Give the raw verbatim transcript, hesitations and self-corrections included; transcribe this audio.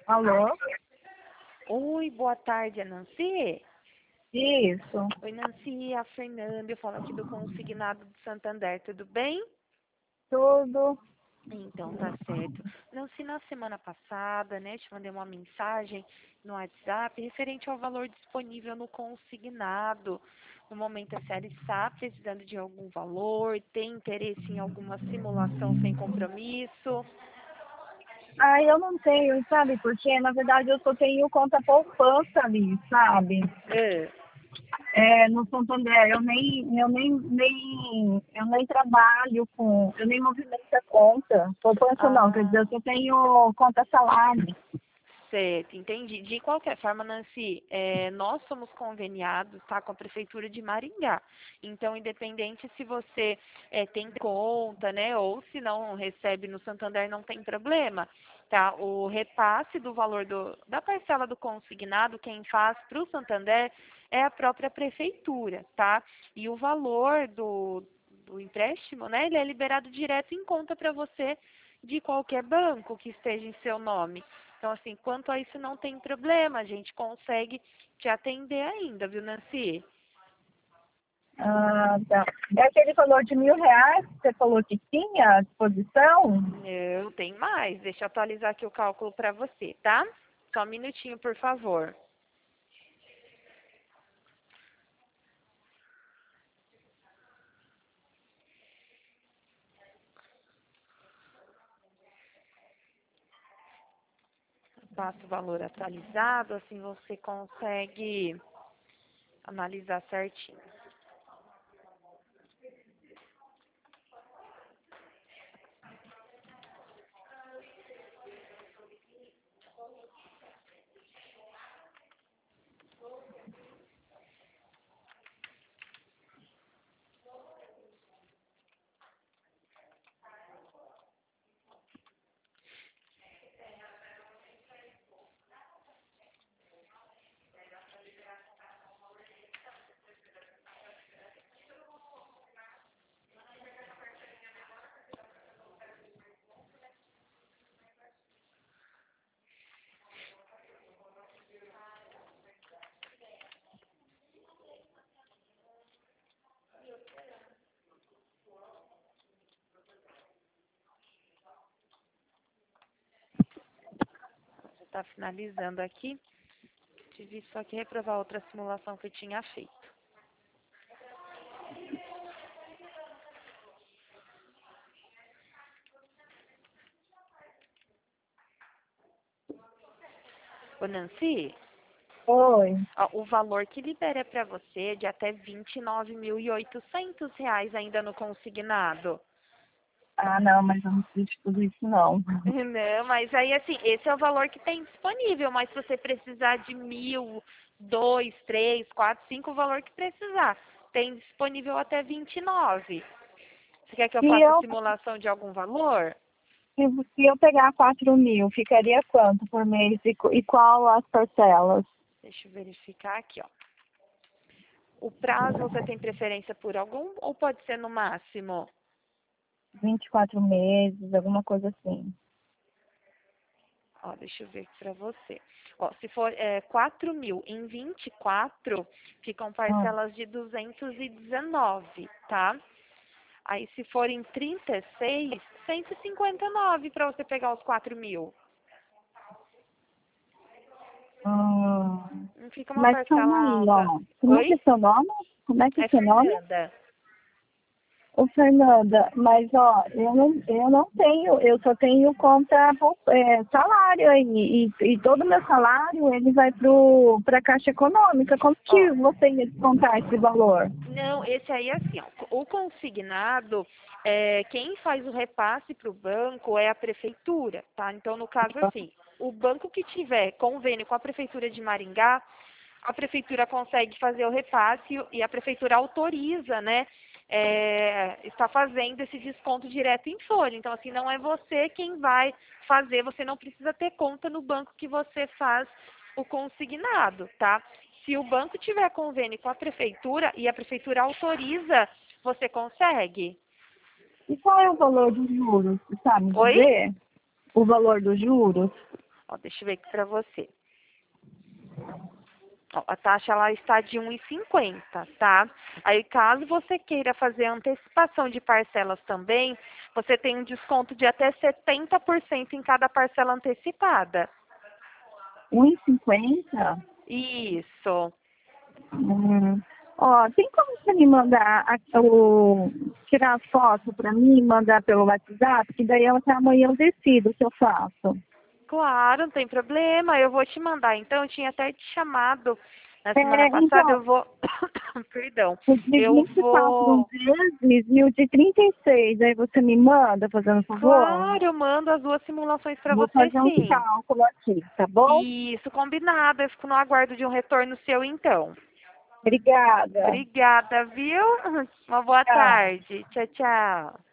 Alô? Oi, boa tarde, é Nancy? Isso. Oi, Nancy, a Fernanda, eu falo aqui do Consignado de Santander, tudo bem? Tudo. Então, tá certo. Nancy, na semana passada, né, te mandei uma mensagem no WhatsApp referente ao valor disponível no consignado. No momento, a senhora está precisando de algum valor, tem interesse em alguma simulação sem compromisso? Ah, eu não tenho, sabe? Porque, na verdade, eu só tenho conta poupança ali, sabe? É. É, no Santander, eu nem, eu nem, nem, eu nem trabalho com, eu nem movimento a conta. Poupança não, quer dizer, Ah, eu só tenho conta salário. certo, entendi. De qualquer forma, Nancy, é, nós somos conveniados, tá, com a Prefeitura de Maringá. Então, independente se você é, tem conta, né, ou se não recebe no Santander, não tem problema, tá? O repasse do valor do, da parcela do consignado, quem faz para o Santander é a própria Prefeitura, tá? E o valor do, do empréstimo, né, ele é liberado direto em conta para você de qualquer banco que esteja em seu nome. Então, assim, quanto a isso não tem problema, a gente consegue te atender ainda, viu, Nancy? Ah, tá. É aquele valor de mil reais que você falou que tinha à disposição? Não, tem mais. Deixa eu atualizar aqui o cálculo para você, tá? Só um minutinho, por favor. Passa o valor atualizado, assim você consegue analisar certinho. Já está finalizando aqui. Tive só que reprovar outra simulação que eu tinha feito. Ô, Nancy, Oi. ó, o valor que libera para você é de até vinte e nove mil e oitocentos reais ainda no consignado. Ah, não, mas eu não preciso de tudo isso, não. Não, mas aí assim, esse é o valor que tem disponível, mas se você precisar de mil, dois, três, quatro, cinco, o valor que precisar. Tem disponível até vinte e nove. Você quer que eu Se faça a eu, simulação de algum valor? se, se eu pegar quatro mil, ficaria quanto por mês e, qu- e qual as parcelas? Deixa eu verificar aqui, ó. O prazo você tem preferência por algum ou pode ser no máximo? Vinte e quatro meses, alguma coisa assim. Ó, deixa eu ver aqui pra você. Ó, se for é, quatro mil em vinte e quatro, ficam Ah, parcelas de duzentos e dezenove, tá? Aí, se for em trinta e seis, cento e cinquenta e nove para você pegar os quatro mil. ah, Não fica uma mas parcela calma aí, alta. ó. Como é que Oi? é seu nome? Como é que é É seu nome? Fernanda. Ô, Fernanda, mas ó, eu não, eu não tenho, eu só tenho conta é, salário aí, e, e todo o meu salário ele vai para a Caixa Econômica. Como Ó, que você ia descontar esse valor? não, esse aí é assim, ó. O consignado, é, quem faz o repasse para o banco é a prefeitura, tá? Então, no caso, assim, o banco que tiver convênio com a prefeitura de Maringá, a prefeitura consegue fazer o repasse e a prefeitura autoriza, né? É, está fazendo esse desconto direto em folha. Então, assim, não é você quem vai fazer, você não precisa ter conta no banco que você faz o consignado, tá? Se o banco tiver convênio com a prefeitura e a prefeitura autoriza, você consegue? E qual é o valor dos juros? Você sabe Oi? dizer? O valor dos juros? Ó, deixa eu ver aqui para você. Ó, a taxa ela está de um e cinquenta, tá? Aí, caso você queira fazer antecipação de parcelas também, você tem um desconto de até setenta por cento em cada parcela antecipada. um e cinquenta? Isso. Hum. Ó, tem como você me mandar a, o, tirar a foto para mim e mandar pelo WhatsApp? Que daí eu, até amanhã eu decido o que eu faço. Claro, não tem problema. Eu vou te mandar. Então, eu tinha até te chamado na semana É, passada. então, Eu vou. Perdão. o de Eu vinte e quatro vou. vezes e o de trinta e seis, aí você me manda, fazendo um favor? Claro, eu mando as duas simulações para Vou você, fazer um sim. cálculo aqui, tá bom? Isso, combinado. Eu fico no aguardo de um retorno seu, então. Obrigada. Obrigada, viu? Uma boa Tchau. tarde. Tchau, tchau.